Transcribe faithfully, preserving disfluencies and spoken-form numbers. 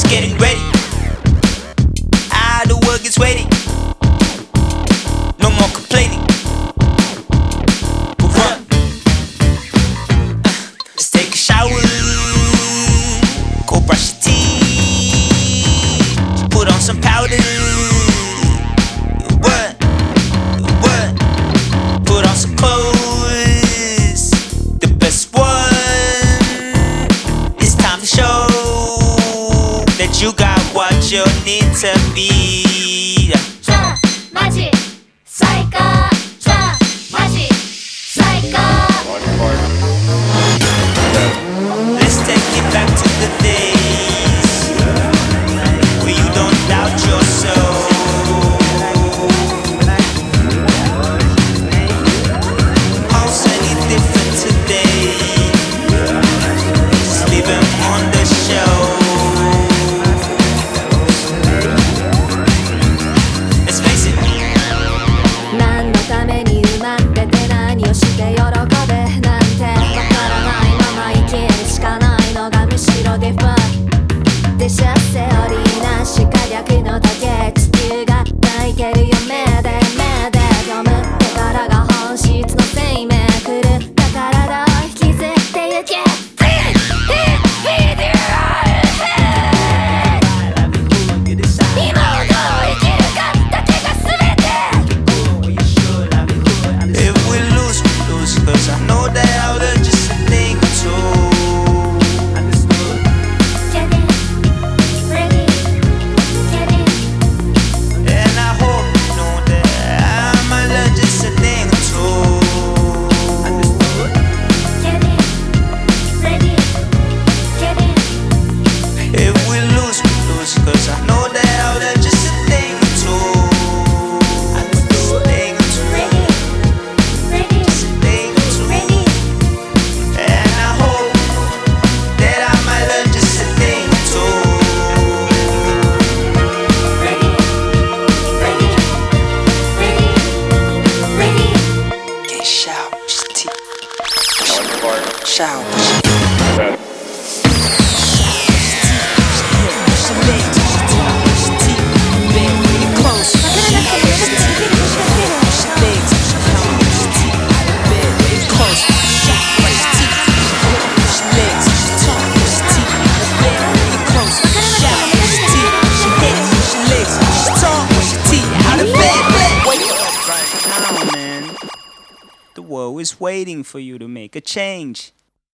getting ready. Ah, the world gets ready. No more complaining. We'll run. Let's take a shower. Go brush your teeth. Put on some powder. What? What? Put on some clothes. The best one. It's time to show that you got what you need to be. 좋아 마지 사이코 좋아 마지 사이코. Let's take it back to the days where you don't doubt yourself. How's any different today? Just leave him on the shelf. Let's face it. 何のために生まれて何をして喜べなんてわからないまま生きるしかないのがむしろデファクでしゃセオリーなし火力の時計地球が泣いてるよ目で目で読むってからが本質の生命来るだからどう引きずってゆけ今をどう生きるかだけが全て If we lose, we lose, cause I know that out there just a thing or two. Get in, ready, get in, And I hope you know that I might learn just a thing or two. get in, ready, get in, If we lose, we lose, cause I know that out there just a thing or two. Just a thing or two. ready, ready, Just a thing or two. ready, And I hope that I might learn just a thing or two. ready, ready, ready, ready. Get shower, push the teeth. Shower, push the The world is waiting for you to make a change.